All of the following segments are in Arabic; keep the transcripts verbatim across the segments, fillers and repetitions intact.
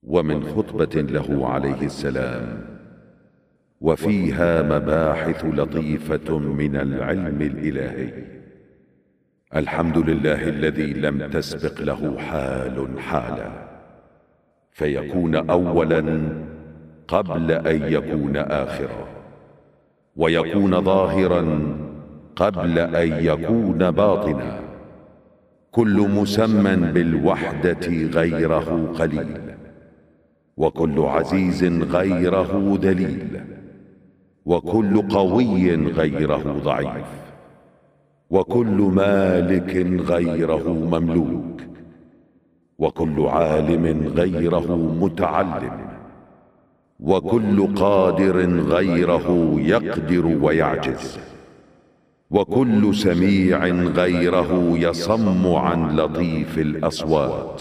ومن خطبة له عليه السلام: وفيها مباحث لطيفة من العلم الإلهي. الحمد لله الذي لم تسبق له حال حالا، فيكون أولا قبل أن يكون آخرا، ويكون ظاهرا قبل أن يكون باطنا. كل مسمى بالوحدة غيره قليل، وكل عزيز غيره ذليل، وكل قوي غيره ضعيف، وكل مالك غيره مملوك، وكل عالم غيره متعلم، وكل قادر غيره يقدر ويعجز، وكل سميع غيره يصم عن لطيف الأصوات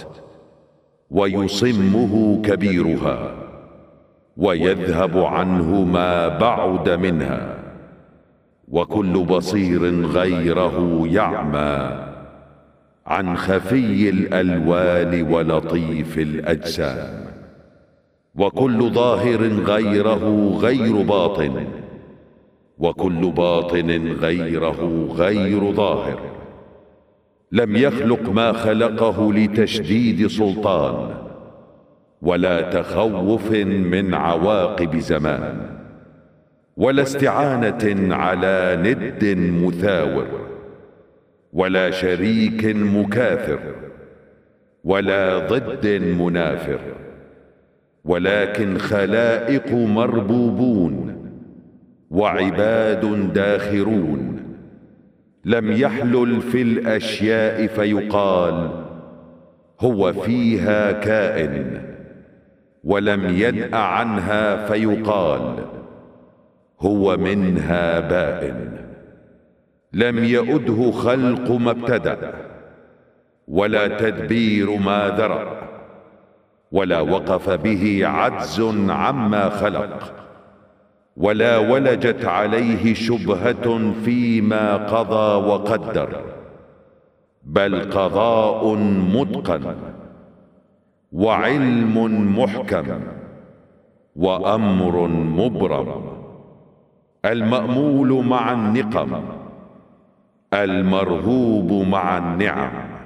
ويصمه كبيرها، ويذهب عنه ما بعد منها، وكل بصير غيره يعمى عن خفي الألوان ولطيف الأجسام، وكل ظاهر غيره غير باطن، وكل باطن غيره غير ظاهر. لم يخلق ما خلقه لتشديد سلطان ولا تخوف من عواقب زمان، ولا استعانة على ند مثاور، ولا شريك مكاثر، ولا ضد منافر، ولكن خلائق مربوبون وعباد داخرون. لم يحلل في الأشياء فيقال هو فيها كائن، ولم ينأ عنها فيقال هو منها بائن. لم يؤده خلق ما ابتدأ، ولا تدبير ما ذرأ، ولا وقف به عجز عما خلق، ولا ولجت عليه شبهة فيما قضى وقدر، بل قضاء متقن، وعلم محكم، وأمر مبرم. المأمول مع النقم، المرهوب مع النعم.